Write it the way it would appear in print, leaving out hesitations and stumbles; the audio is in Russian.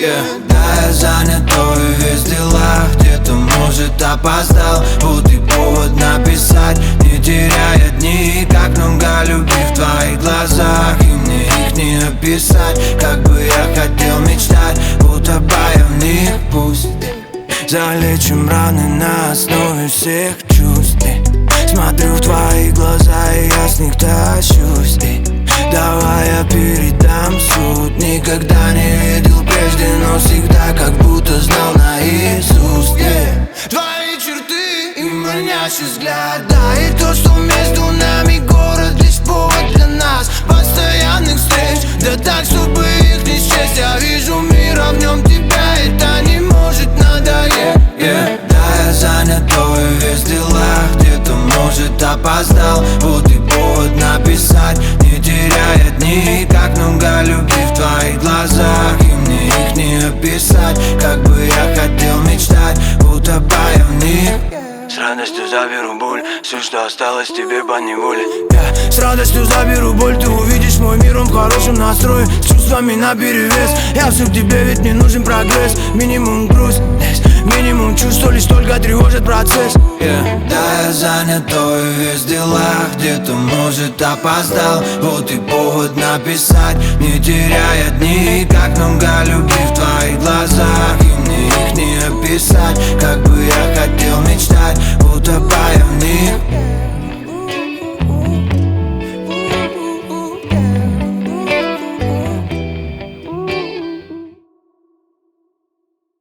Да, я занят, то и весь дела. Где-то, может, опоздал. Вот и повод написать, не теряя дни. Как много любви в твоих глазах, и мне их не описать. Как бы я хотел мечтать, будто бы я в них. Пусть залечим раны на основе всех чувств. Смотрю в твои глаза, и я с них тащусь. Давай я передам суть. Никогда не видел прежде, но всегда как будто знал наизусть. Твои черты и манящий взгляд, да, и то, что между нами город лишь повод для нас постоянных встреч. Да так, чтобы их не счесть. Я вижу мир, а в нем тебя, это не может надоесть. Да, я занят, то и весь дела. Где-то, может, опоздал. Вот и повод написать, не теряя дни. Как много любви в твоих глазах, и мне их не описать. Как бы я хотел мечтать, будто бы я в них. С радостью заберу боль, все, что осталось тебе по неволе. С радостью заберу боль, ты увидишь мой мир, он в хорошем настрое. С чувствами наперевес, я все к тебе, ведь мне нужен прогресс. Минимум грусть, минимум чувств, что лишь только тревожит процесс. Да, я занят, то и весь дела. Где-то, может, опоздал. Вот и повод написать, не теряя дни. Как много любви в твоих глазах, и мне их не описать.